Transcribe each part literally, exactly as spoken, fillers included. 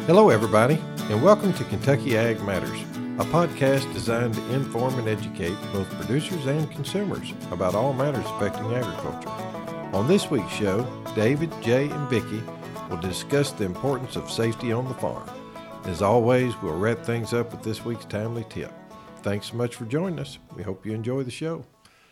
Hello, everybody, and welcome to Kentucky Ag Matters, a podcast designed to inform and educate both producers and consumers about all matters affecting agriculture. On this week's show, David, Jay, and Vicki will discuss the importance of safety on the farm. As always, we'll wrap things up with this week's timely tip. Thanks so much for joining us. We hope you enjoy the show.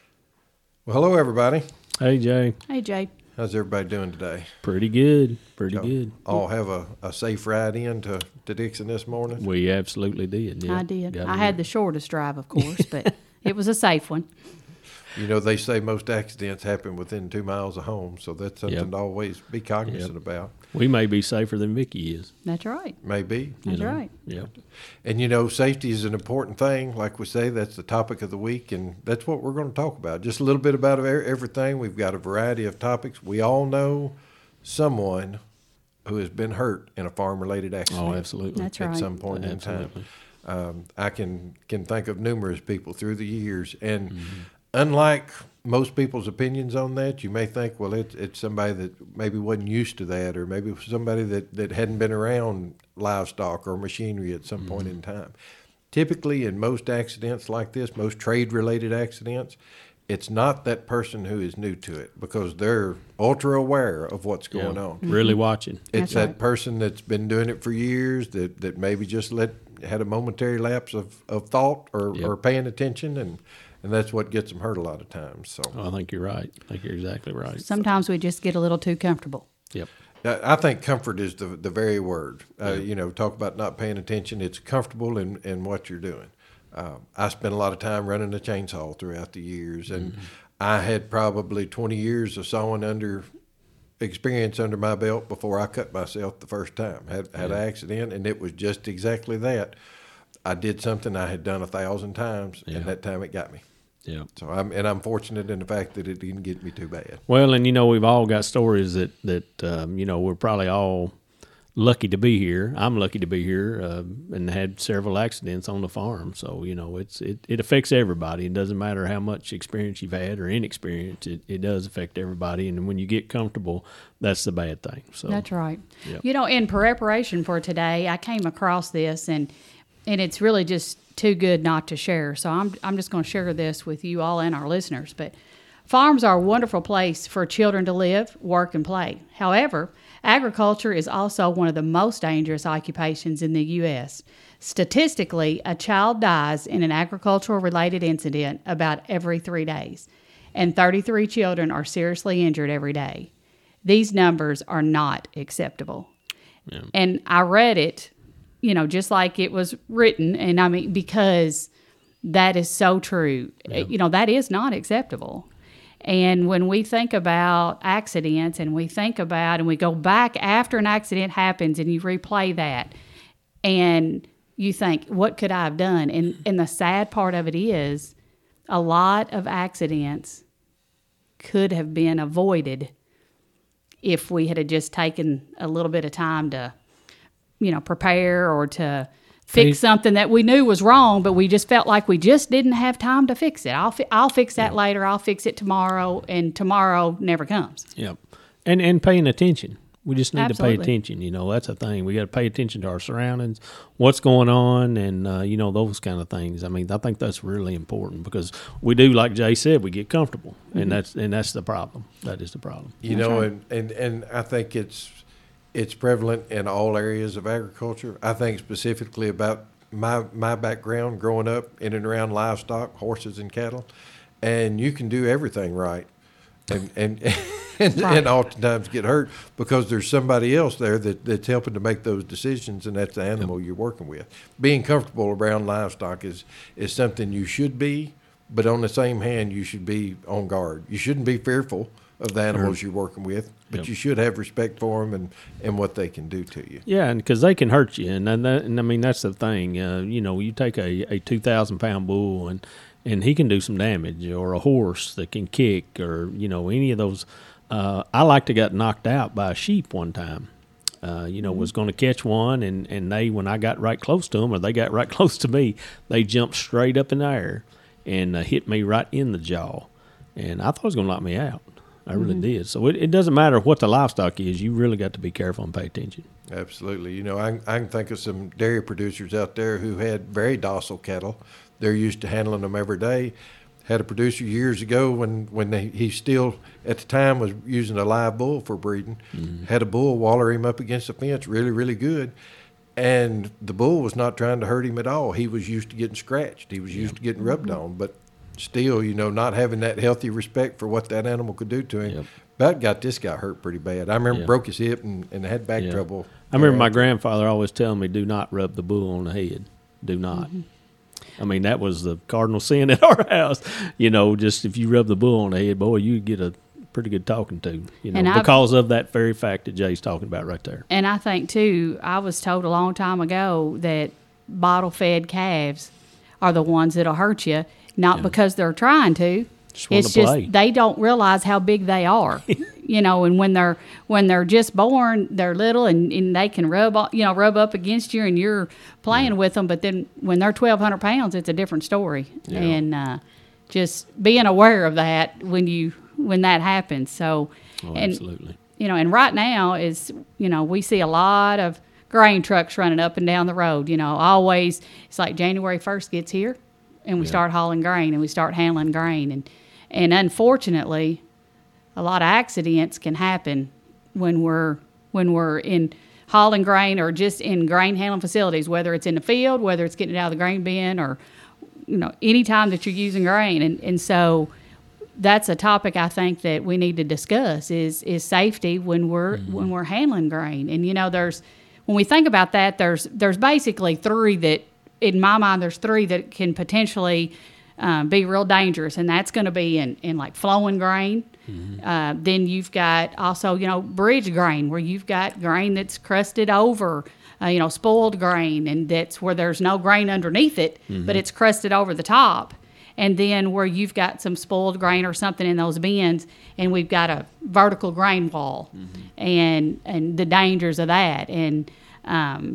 Well, hello, everybody. Hey, Jay. Hey, Jay. How's everybody doing today? Pretty good. Pretty Y'all good. All have a, a safe ride in to, to Dixon this morning? We absolutely did. Yeah. I did. Got I it. had the shortest drive, of course, but it was a safe one. You know, they say most accidents happen within two miles of home, so that's something Yep. to always be cognizant Yep. about. We may be safer than Vicky is. That's right. Maybe. you That's know? right. Yeah. And, you know, safety is an important thing. Like we say, that's the topic of the week, and that's what we're going to talk about. Just a little bit about e- everything. We've got a variety of topics. We all know someone who has been hurt in a farm-related accident. Oh, absolutely. That's At right. some point Absolutely. in time. Um, I can, can think of numerous people through the years, and Mm-hmm. unlike most people's opinions on that, you may think, well, it's it's somebody that maybe wasn't used to that, or maybe somebody that, that hadn't been around livestock or machinery at some point in time. Typically, in most accidents like this, most trade-related accidents, it's not that person who is new to it because they're ultra aware of what's going Yeah. on. Really watching. It's That's that right. person that's been doing it for years that, that maybe just let had a momentary lapse of, of thought or, Yep. or paying attention, and, and that's what gets them hurt a lot of times. So Oh, I think you're right. I think you're exactly right. Sometimes we just get a little too comfortable. Yep. I I think comfort is the the very word. Uh, you know, talk about not paying attention. It's comfortable in, in what you're doing. Uh, I spent a lot of time running a chainsaw throughout the years, and Mm-hmm. I had probably twenty years of sawing under experience under my belt before I cut myself the first time. Had had an accident, and it was just exactly that. I did something I had done a thousand times, Yeah. and that time it got me. Yeah. So I'm and I'm fortunate in the fact that it didn't get me too bad. Well, and you know, we've all got stories that that um, you know, we're probably all lucky to be here. I'm lucky to be here, uh, and had several accidents on the farm. So you know, it's it, it affects everybody. It doesn't matter how much experience you've had or inexperience. It it does affect everybody. And when you get comfortable, that's the bad thing. So That's right. Yep. You know, in preparation for today, I came across this, and and it's really just too good not to share. So I'm I'm just going to share this with you all and our listeners. But farms are a wonderful place for children to live, work, and play. However, agriculture is also one of the most dangerous occupations in the U S. Statistically, a child dies in an agricultural-related incident about every three days, and thirty-three children are seriously injured every day. These numbers are not acceptable. Yeah. And I read it, you know, just like it was written, and I mean, because that is so true. You know, that is not acceptable. And when we think about accidents and we think about, and we go back after an accident happens and you replay that, and you think, what could I have done? And, and the sad part of it is a lot of accidents could have been avoided if we had just taken a little bit of time to, you know, prepare or to fix Hey. something that we knew was wrong, but we just felt like we just didn't have time to fix it. I'll fi- I'll fix that later. I'll fix it tomorrow, and tomorrow never comes. Yep. And and paying attention. We just need Absolutely. to pay attention. You know, that's a thing. We got to pay attention to our surroundings, what's going on, and, uh, you know, those kind of things. I mean, I think that's really important because we do, like Jay said, we get comfortable, Mm-hmm. and that's and that's the problem. That is the problem. You That's know, right. and, and, and I think it's it's prevalent in all areas of agriculture. I think specifically about my my background growing up in and around livestock, horses and cattle, and you can do everything right, and and and, Right. and oftentimes get hurt because there's somebody else there that, that's helping to make those decisions, and that's the animal you're working with. Being comfortable around livestock is is something you should be, but on the same hand, you should be on guard. You shouldn't be fearful of the animals you're working with, but Yep. you should have respect for them and, and what they can do to you. Yeah, and because they can hurt you, and and, that, and I mean that's the thing. Uh, you know, you take a, a two thousand pound bull, and and he can do some damage, or a horse that can kick, or you know any of those. Uh, I like to got knocked out by a sheep one time. Uh, you know, was going to catch one, and and they when I got right close to them, or they got right close to me, they jumped straight up in the air and uh, hit me right in the jaw, and I thought it was going to knock me out. I really did. So it, it doesn't matter what the livestock is. You really got to be careful and pay attention. Absolutely. You know, I, I can think of some dairy producers out there who had very docile cattle. They're used to handling them every day. Had a producer years ago when, when they, he still, at the time, was using a live bull for breeding. Mm-hmm. Had a bull waller him up against the fence really, really good. And the bull was not trying to hurt him at all. He was used to getting scratched. He was used yep. to getting rubbed mm-hmm. on. But still, you know, not having that healthy respect for what that animal could do to him. Yep. About got this guy hurt pretty bad. I remember yeah. broke his hip and, and had back yeah. trouble. I remember my grandfather always telling me, do not rub the bull on the head. Do not. Mm-hmm. I mean, that was the cardinal sin at our house. You know, just if you rub the bull on the head, boy, you get a pretty good talking to, you know, because of that very fact that Jay's talking about right there. And I think, too, I was told a long time ago that bottle-fed calves are the ones that'll hurt you, not yeah. because they're trying to. Just it's to just play. They don't realize how big they are, you know. And when they're when they're just born, they're little, and, and they can rub you know rub up against you, and you're playing yeah. with them. But then when they're twelve hundred pounds, it's a different story. Yeah. And uh, just being aware of that when you when that happens. So, oh, and, absolutely. You know, and right now is you know we see a lot of grain trucks running up and down the road. You know, always it's like January first gets here, and we yeah. start hauling grain and we start handling grain and. And unfortunately, a lot of accidents can happen when we're when we're in hauling grain or just in grain handling facilities, whether it's in the field, whether it's getting it out of the grain bin, or you know, any time that you're using grain. And and so that's a topic I think that we need to discuss is is safety when we're mm-hmm. when we're handling grain. And you know, there's when we think about that, there's there's basically three that in my mind there's three that can potentially Um, be real dangerous, and that's going to be in, in like flowing grain. Mm-hmm. Uh, then you've got also, you know, bridge grain where you've got grain that's crusted over, uh, you know, spoiled grain, and that's where there's no grain underneath it, mm-hmm. but it's crusted over the top. And then where you've got some spoiled grain or something in those bins, and we've got a vertical grain wall, mm-hmm. and and the dangers of that. And um,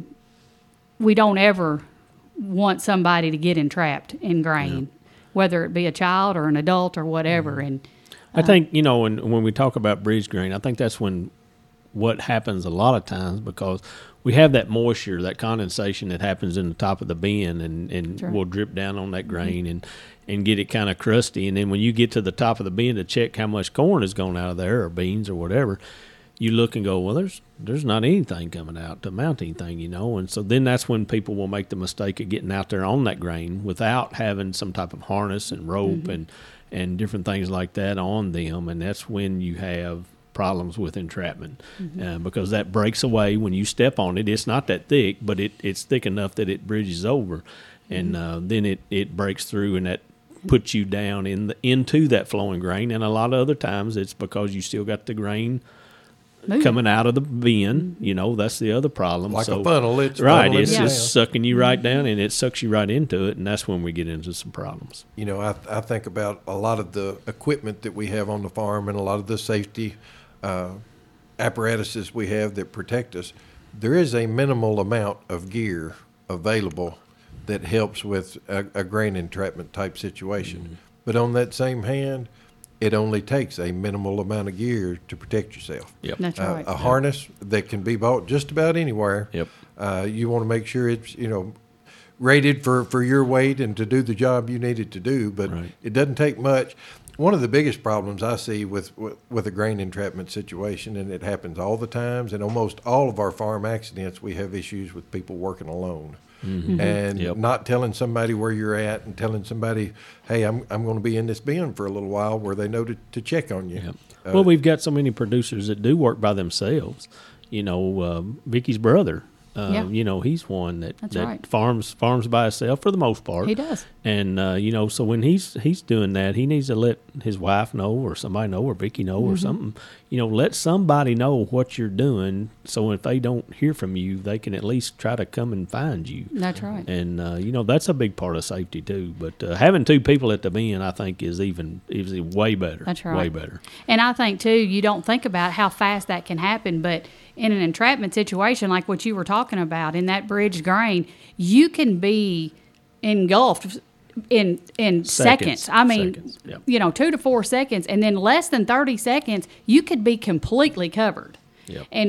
we don't ever want somebody to get entrapped in grain. Yeah. Whether it be a child or an adult or whatever. Mm-hmm. And uh, I think, you know, when, when we talk about bridge grain, I think that's when what happens a lot of times because we have that moisture, that condensation that happens in the top of the bin and, and sure. will drip down on that grain mm-hmm. and, and get it kind of crusty. And then when you get to the top of the bin to check how much corn has gone out of there or beans or whatever, you look and go, well, there's there's not anything coming out to mount anything, you know. And so then that's when people will make the mistake of getting out there on that grain without having some type of harness and rope mm-hmm. and, and different things like that on them. And that's when you have problems with entrapment mm-hmm. uh, because that breaks away when you step on it. It's not that thick, but it, it's thick enough that it bridges over. Mm-hmm. And uh, then it, it breaks through and that puts you down in the, into that flowing grain. And a lot of other times it's because you still got the grain Moving. coming out of the bin, you know, that's the other problem. Like so, a funnel. It's right. It's yeah. just sucking you right down, and it sucks you right into it, and that's when we get into some problems. You know, I, I think about a lot of the equipment that we have on the farm and a lot of the safety uh, apparatuses we have that protect us. There is a minimal amount of gear available that helps with a, a grain entrapment type situation. Mm-hmm. But on that same hand, it only takes a minimal amount of gear to protect yourself. Yep. That's uh, right. A yep. harness that can be bought just about anywhere. Yep. Uh, you want to make sure it's, you know, rated for, for your weight and to do the job you need it to do, but right. it doesn't take much. One of the biggest problems I see with, with, with a grain entrapment situation, and it happens all the times, and almost all of our farm accidents, we have issues with people working alone. Mm-hmm. And yep. not telling somebody where you're at and telling somebody, hey, I'm I'm going to be in this bin for a little while where they know to, to check on you. Yep. Uh, well, we've got so many producers that do work by themselves. You know, uh, Vicky's brother, uh, yeah. you know, he's one that, That's that right. farms farms by himself for the most part. He does. And, uh, you know, so when he's he's doing that, he needs to let his wife know or somebody know or Vicky know mm-hmm. or something. You know, let somebody know what you're doing so if they don't hear from you, they can at least try to come and find you. That's right. And, uh, you know, that's a big part of safety too. But uh, having two people at the bin, I think, is even is way better. That's right. Way better. And I think, too, you don't think about how fast that can happen, but in an entrapment situation like what you were talking about, in that bridge grain, you can be engulfed in in seconds. seconds. I mean, seconds. Yep. you know, two to four seconds, and then less than thirty seconds, you could be completely covered. Yep. And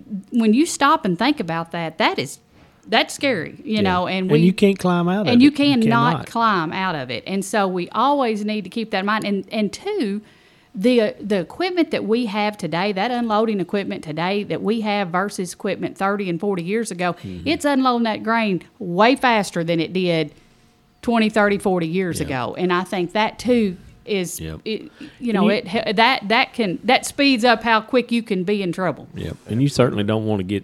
when you stop and think about that, that is that's scary, you yeah. know. And we and you can't climb out of it. And you cannot climb out of it. And so we always need to keep that in mind. And and two, the the equipment that we have today, that unloading equipment today that we have versus equipment thirty and forty years ago, mm-hmm. it's unloading that grain way faster than it did twenty, thirty, forty years yep. ago. And I think that too is, yep. it, you know, you, it that that can that speeds up how quick you can be in trouble. Yep. And you certainly don't want to get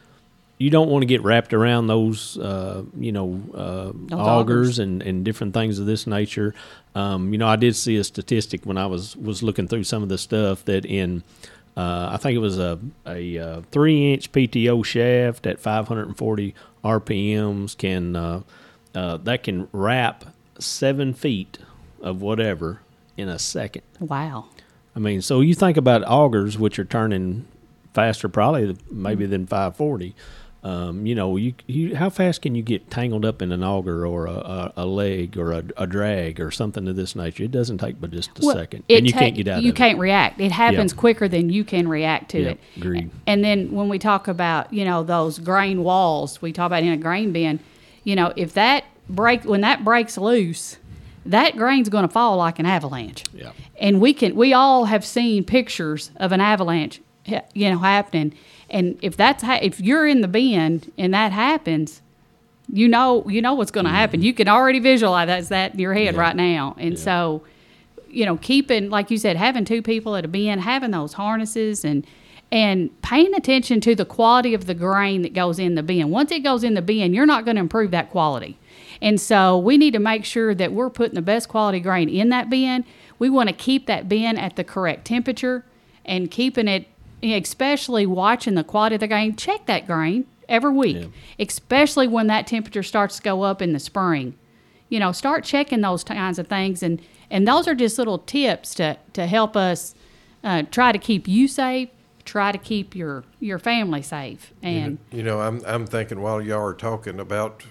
you don't want to get wrapped around those, uh, you know, uh, augers, augers and, and different things of this nature. Um, you know, I did see a statistic when I was, was looking through some of the stuff that in, uh, I think it was a, a, a three-inch P T O shaft at five hundred forty R P Ms can uh, uh, that can wrap seven feet of whatever in a second. Wow. I mean, so you think about augers, which are turning faster probably maybe than five forty. Um, you know, you, you how fast can you get tangled up in an auger or a, a, a leg or a, a drag or something of this nature? It doesn't take but just a well, second, and you ta- can't get out you of it. You can't react. It happens yep. quicker than you can react to yep. it. Agreed. And then when we talk about, you know, those grain walls, we talk about in a grain bin, you know, if that break when that breaks loose, that grain's going to fall like an avalanche. Yeah. And we can we all have seen pictures of an avalanche, you know, happening. And if that's ha- if you're in the bin and that happens, you know you know what's going to mm-hmm. happen. You can already visualize that in your head yeah. right now. And yeah. so, you know, keeping, like you said, having two people at a bin, having those harnesses, and and paying attention to the quality of the grain that goes in the bin. Once it goes in the bin, you're not going to improve that quality. And so we need to make sure that we're putting the best quality grain in that bin. We want to keep that bin at the correct temperature and keeping it, especially watching the quality of the grain. Check that grain every week, yeah. especially when that temperature starts to go up in the spring. You know, start checking those kinds of things. And, and those are just little tips to, to help us uh, try to keep you safe, try to keep your, your family safe. And you know, you know, I'm I'm thinking while y'all are talking about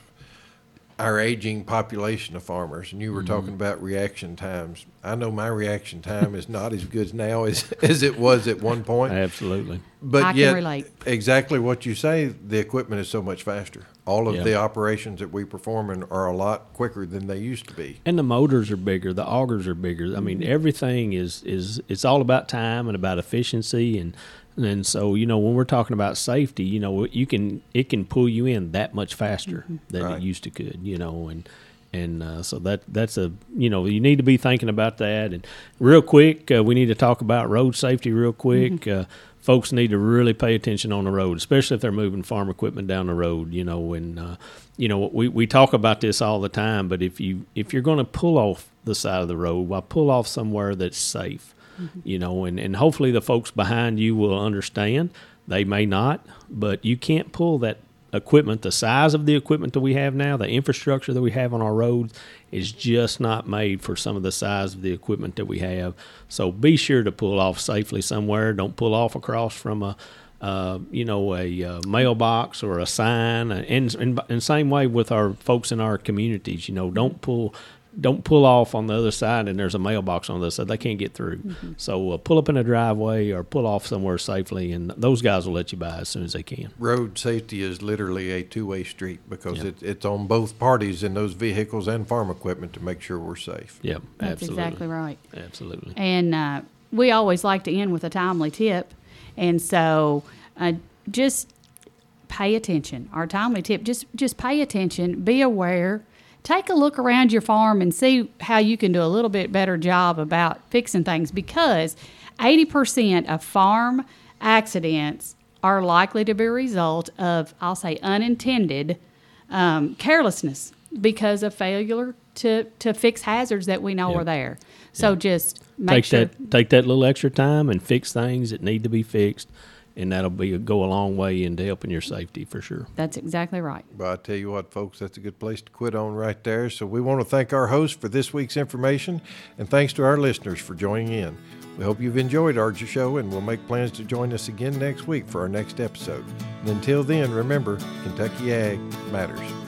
our aging population of farmers, and you were mm-hmm. talking about reaction times. I know my reaction time is not as good now as, as it was at one point. Absolutely. But I yet, can relate. Exactly what you say, the equipment is so much faster. All of yeah. the operations that we perform in are a lot quicker than they used to be. And the motors are bigger, the augers are bigger. I mean, everything is, is it's all about time and about efficiency. And And so, you know, when we're talking about safety, you know, you can it can pull you in that much faster mm-hmm. than right. it used to could, you know, and and uh, so that that's a, you know, you need to be thinking about that. And real quick, uh, we need to talk about road safety real quick. Mm-hmm. Uh, folks need to really pay attention on the road, especially if they're moving farm equipment down the road, you know, and, uh, you know, we, we talk about this all the time, but if, you, if you're going to pull off the side of the road, well, pull off somewhere that's safe. Mm-hmm. You know, and, and hopefully the folks behind you will understand. They may not, but you can't pull that equipment. The size of the equipment that we have now, the infrastructure that we have on our roads is just not made for some of the size of the equipment that we have. So be sure to pull off safely somewhere. Don't pull off across from a, uh, you know, a uh, mailbox or a sign. And, and, and same way with our folks in our communities, you know, don't pull Don't pull off on the other side and there's a mailbox on the other side. They can't get through. Mm-hmm. So uh, pull up in a driveway or pull off somewhere safely, and those guys will let you by as soon as they can. Road safety is literally a two-way street because yep. it, it's on both parties in those vehicles and farm equipment to make sure we're safe. Yep, That's absolutely. exactly right. Absolutely. And uh, we always like to end with a timely tip. And so uh, just pay attention. Our timely tip, just just pay attention, be aware. Take a look around your farm and see how you can do a little bit better job about fixing things, because eighty percent of farm accidents are likely to be a result of, I'll say, unintended um, carelessness because of failure to, to fix hazards that we know yep. are there. So yep. just make take sure. That, take that little extra time and fix things that need to be fixed. And that'll be go a long way into helping your safety for sure. That's exactly right. But I tell you what, folks, that's a good place to quit on right there. So we want to thank our host for this week's information, and thanks to our listeners for joining in. We hope you've enjoyed our show, and we'll make plans to join us again next week for our next episode. And until then, remember, Kentucky Ag matters.